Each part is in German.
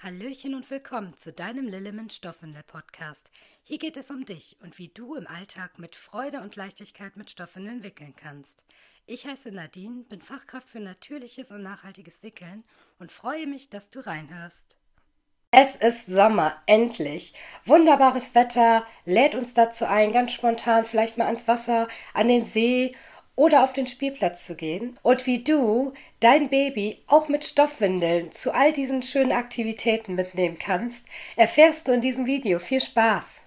Hallöchen und willkommen zu deinem Lilleman Stoffwindel-Podcast. Hier geht es um dich und wie du im Alltag mit Freude und Leichtigkeit mit Stoffwindeln wickeln kannst. Ich heiße Nadine, bin Fachkraft für natürliches und nachhaltiges Wickeln und freue mich, dass du reinhörst. Es ist Sommer, endlich. Wunderbares Wetter lädt uns dazu ein, ganz spontan vielleicht mal ans Wasser, an den See oder auf den Spielplatz zu gehen. Und wie du dein Baby auch mit Stoffwindeln zu all diesen schönen Aktivitäten mitnehmen kannst, erfährst du in diesem Video. Viel Spaß!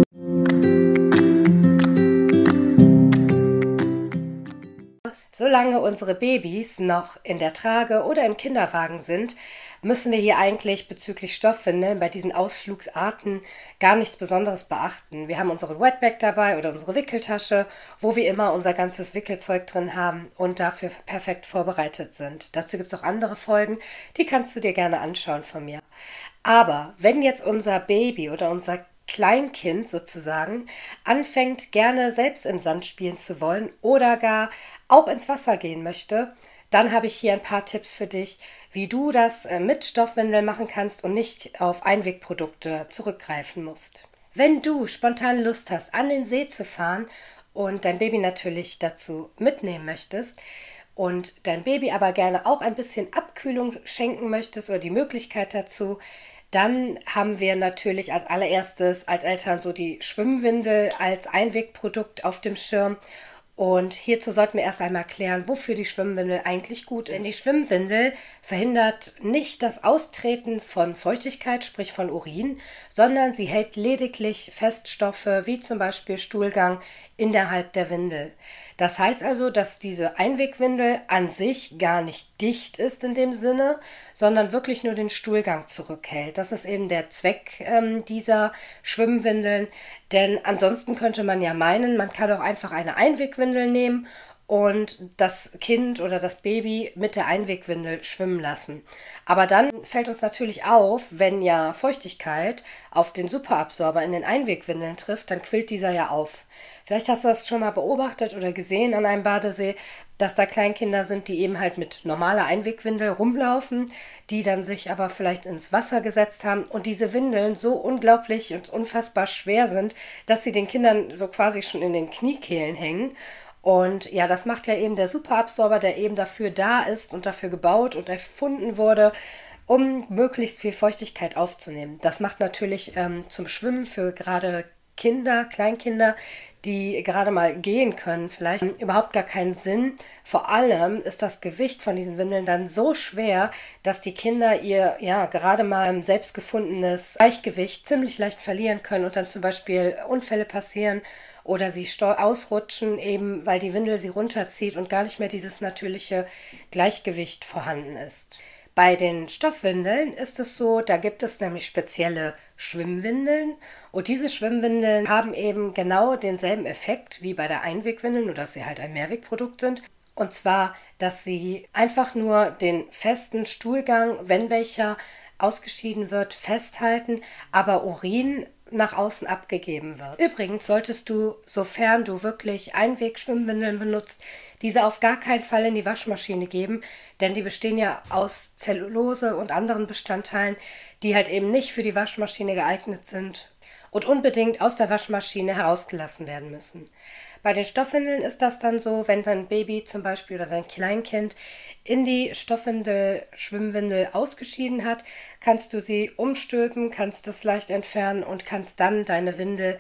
Solange unsere Babys noch in der Trage oder im Kinderwagen sind, müssen wir hier eigentlich bezüglich Stoffwindeln bei diesen Ausflugsarten gar nichts Besonderes beachten. Wir haben unseren Wetbag dabei oder unsere Wickeltasche, wo wir immer unser ganzes Wickelzeug drin haben und dafür perfekt vorbereitet sind. Dazu gibt es auch andere Folgen, die kannst du dir gerne anschauen von mir. Aber wenn jetzt unser Baby oder unser Kleinkind sozusagen anfängt, gerne selbst im Sand spielen zu wollen oder gar auch ins Wasser gehen möchte, dann habe ich hier ein paar Tipps für dich, wie du das mit Stoffwindeln machen kannst und nicht auf Einwegprodukte zurückgreifen musst. Wenn du spontan Lust hast, an den See zu fahren und dein Baby natürlich dazu mitnehmen möchtest, und dein Baby aber gerne auch ein bisschen Abkühlung schenken möchtest oder die Möglichkeit dazu, dann haben wir natürlich als allererstes als Eltern so die Schwimmwindel als Einwegprodukt auf dem Schirm. Und hierzu sollten wir erst einmal klären, wofür die Schwimmwindel eigentlich gut ist. Denn die Schwimmwindel verhindert nicht das Austreten von Feuchtigkeit, sprich von Urin, sondern sie hält lediglich Feststoffe wie zum Beispiel Stuhlgang innerhalb der Windel. Das heißt also, dass diese Einwegwindel an sich gar nicht dicht ist in dem Sinne, sondern wirklich nur den Stuhlgang zurückhält. Das ist eben der Zweck dieser Schwimmwindeln, denn ansonsten könnte man ja meinen, man kann auch einfach eine Einwegwindel nehmen und das Kind oder das Baby mit der Einwegwindel schwimmen lassen. Aber dann fällt uns natürlich auf, wenn ja Feuchtigkeit auf den Superabsorber in den Einwegwindeln trifft, dann quillt dieser ja auf. Vielleicht hast du das schon mal beobachtet oder gesehen an einem Badesee, dass da Kleinkinder sind, die eben halt mit normaler Einwegwindel rumlaufen, die dann sich aber vielleicht ins Wasser gesetzt haben und diese Windeln so unglaublich und unfassbar schwer sind, dass sie den Kindern so quasi schon in den Kniekehlen hängen. Und ja, das macht ja eben der Superabsorber, der eben dafür da ist und dafür gebaut und erfunden wurde, um möglichst viel Feuchtigkeit aufzunehmen. Das macht natürlich zum Schwimmen für gerade Kinder, Kleinkinder, die gerade mal gehen können, vielleicht überhaupt gar keinen Sinn. Vor allem ist das Gewicht von diesen Windeln dann so schwer, dass die Kinder ihr gerade mal selbst gefundenes Gleichgewicht ziemlich leicht verlieren können und dann zum Beispiel Unfälle passieren oder sie ausrutschen, eben weil die Windel sie runterzieht und gar nicht mehr dieses natürliche Gleichgewicht vorhanden ist. Bei den Stoffwindeln ist es so, da gibt es nämlich spezielle Schwimmwindeln und diese Schwimmwindeln haben eben genau denselben Effekt wie bei der Einwegwindel, nur dass sie halt ein Mehrwegprodukt sind. Und zwar, dass sie einfach nur den festen Stuhlgang, wenn welcher ausgeschieden wird, festhalten, aber Urin nach außen abgegeben wird. Übrigens solltest du, sofern du wirklich Einwegschwimmwindeln benutzt, diese auf gar keinen Fall in die Waschmaschine geben, denn die bestehen ja aus Zellulose und anderen Bestandteilen, die halt eben nicht für die Waschmaschine geeignet sind und unbedingt aus der Waschmaschine herausgelassen werden müssen. Bei den Stoffwindeln ist das dann so, wenn dein Baby zum Beispiel oder dein Kleinkind in die Schwimmwindel ausgeschieden hat, kannst du sie umstülpen, kannst das leicht entfernen und kannst dann deine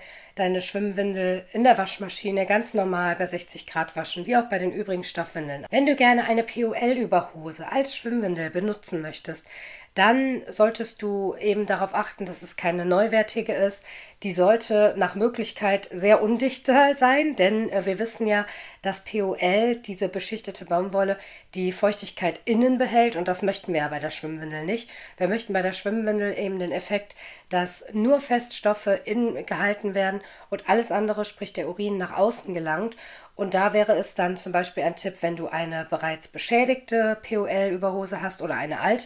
Schwimmwindel in der Waschmaschine ganz normal bei 60 Grad waschen, wie auch bei den übrigen Stoffwindeln. Wenn du gerne eine POL-Überhose als Schwimmwindel benutzen möchtest, dann solltest du eben darauf achten, dass es keine neuwertige ist. Die sollte nach Möglichkeit sehr undicht sein, denn wir wissen ja, dass POL, diese beschichtete Baumwolle, die Feuchtigkeit innen behält und das möchten wir ja bei der Schwimmwindel nicht. Wir möchten bei der Schwimmwindel eben den Effekt, dass nur Feststoffe innen gehalten werden und alles andere, sprich der Urin, nach außen gelangt. Und da wäre es dann zum Beispiel ein Tipp, wenn du eine bereits beschädigte POL-Überhose hast oder eine alte,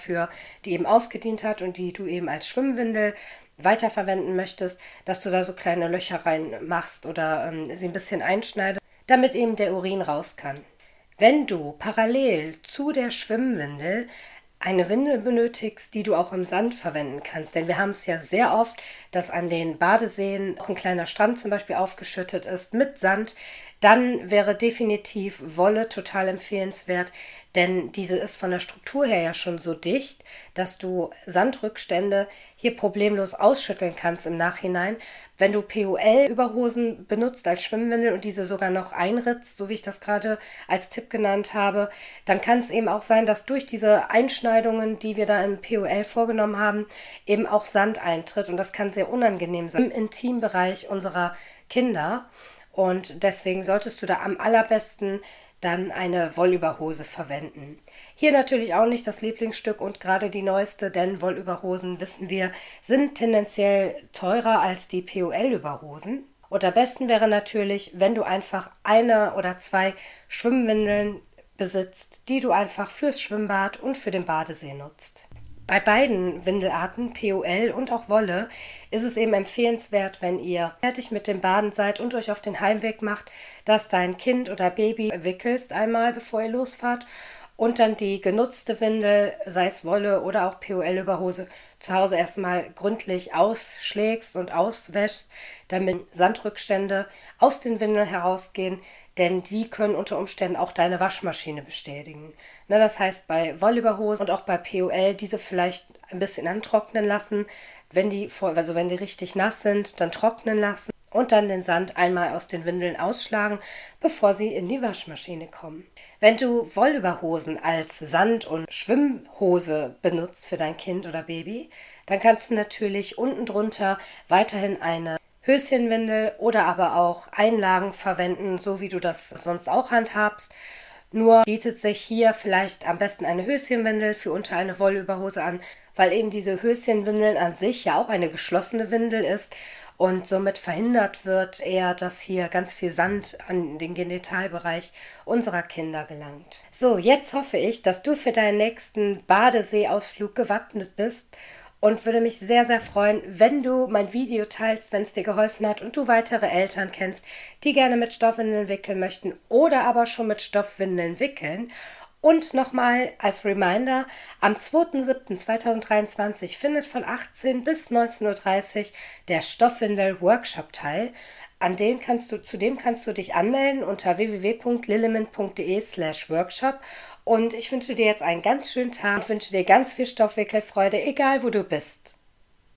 die eben ausgedient hat und die du eben als Schwimmwindel weiterverwenden möchtest, dass du da so kleine Löcher reinmachst oder sie ein bisschen einschneidest, damit eben der Urin raus kann. Wenn du parallel zu der Schwimmwindel eine Windel benötigst, die du auch im Sand verwenden kannst. Denn wir haben es ja sehr oft, dass an den Badeseen auch ein kleiner Strand zum Beispiel aufgeschüttet ist mit Sand. Dann wäre definitiv Wolle total empfehlenswert, denn diese ist von der Struktur her ja schon so dicht, dass du Sandrückstände hier problemlos ausschütteln kannst im Nachhinein. Wenn du POL-Überhosen benutzt als Schwimmwindel und diese sogar noch einritzt, so wie ich das gerade als Tipp genannt habe, dann kann es eben auch sein, dass durch diese Einschneidungen, die wir da im POL vorgenommen haben, eben auch Sand eintritt und das kann sehr unangenehm sein im Intimbereich unserer Kinder. Und deswegen solltest du da am allerbesten dann eine Wollüberhose verwenden. Hier natürlich auch nicht das Lieblingsstück und gerade die neueste, denn Wollüberhosen, wissen wir, sind tendenziell teurer als die POL-Überhosen. Und am besten wäre natürlich, wenn du einfach eine oder zwei Schwimmwindeln besitzt, die du einfach fürs Schwimmbad und für den Badesee nutzt. Bei beiden Windelarten, POL und auch Wolle, ist es eben empfehlenswert, wenn ihr fertig mit dem Baden seid und euch auf den Heimweg macht, dass dein Kind oder Baby wickelst einmal, bevor ihr losfahrt und dann die genutzte Windel, sei es Wolle oder auch POL-Überhose, zu Hause erstmal gründlich ausschlägst und auswäschst, damit Sandrückstände aus den Windeln herausgehen, denn die können unter Umständen auch deine Waschmaschine bestätigen. Na, das heißt, bei Wollüberhosen und auch bei POL diese vielleicht ein bisschen antrocknen lassen, wenn die richtig nass sind, dann trocknen lassen und dann den Sand einmal aus den Windeln ausschlagen, bevor sie in die Waschmaschine kommen. Wenn du Wollüberhosen als Sand- und Schwimmhose benutzt für dein Kind oder Baby, dann kannst du natürlich unten drunter weiterhin eine Höschenwindel oder aber auch Einlagen verwenden, so wie du das sonst auch handhabst. Nur bietet sich hier vielleicht am besten eine Höschenwindel für unter eine Wollüberhose an, weil eben diese Höschenwindeln an sich ja auch eine geschlossene Windel ist und somit verhindert wird eher, dass hier ganz viel Sand an den Genitalbereich unserer Kinder gelangt. So, jetzt hoffe ich, dass du für deinen nächsten Badeseeausflug gewappnet bist und würde mich sehr, sehr freuen, wenn du mein Video teilst, wenn es dir geholfen hat und du weitere Eltern kennst, die gerne mit Stoffwindeln wickeln möchten oder aber schon mit Stoffwindeln wickeln. Und nochmal als Reminder, am 2.7.2023 findet von 18 bis 19:30 Uhr der Stoffwindel-Workshop teil. Zu dem kannst du dich anmelden unter www.lilleman.de/workshop. Und ich wünsche dir jetzt einen ganz schönen Tag und wünsche dir ganz viel Stoffwickelfreude, egal wo du bist.